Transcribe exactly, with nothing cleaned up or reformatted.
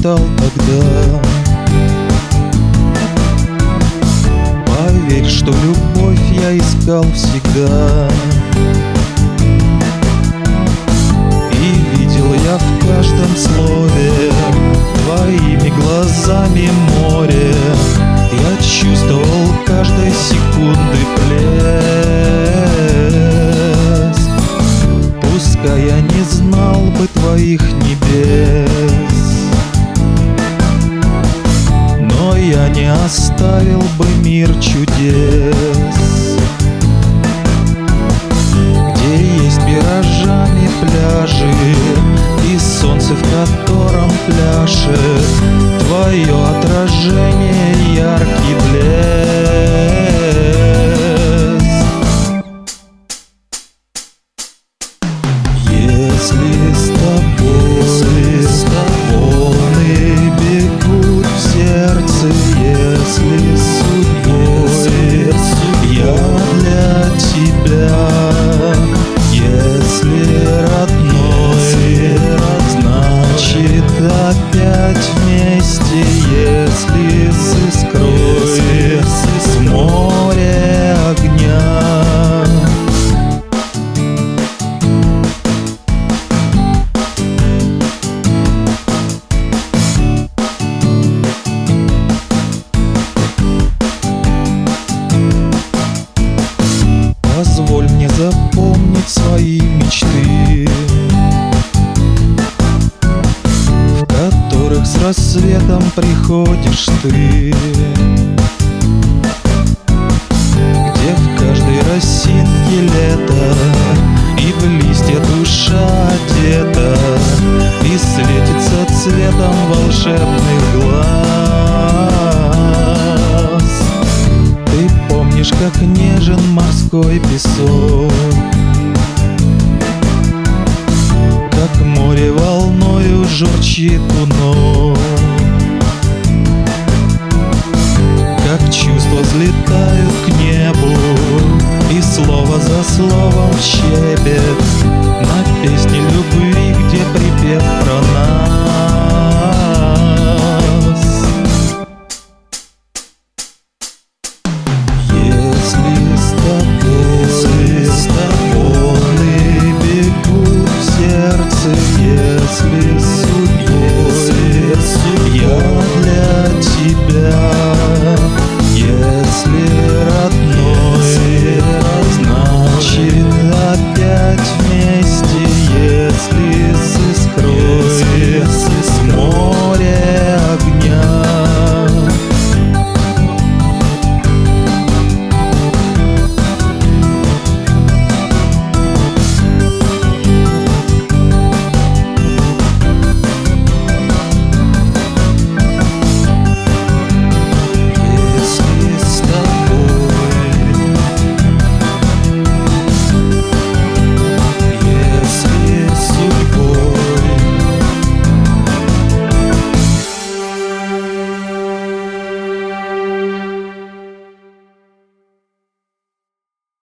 мечтал тогда. Поверь, что любовь я искал всегда, и видел я в каждом слове твоими глазами море. Я чувствовал каждой секунды плеск. Пускай я не знал бы твоих небес, но я не оставил бы мир чудес, где есть миражами пляжи и солнце, в котором пляшет твое отражение, яркий блеск. Если с тобой, если с тобой волны бегут в сердце, если судьбой я для тебя, если родной, значит опять вместе, если с искрой в море огня. Позволь мне запомнить свои мечты, в которых с рассветом приходишь ты, где в каждой росинке лето и в листья душа одета, и светится цветом волшебных глаз. Ты помнишь, как нежен морской песок, как море волною журчит у ног.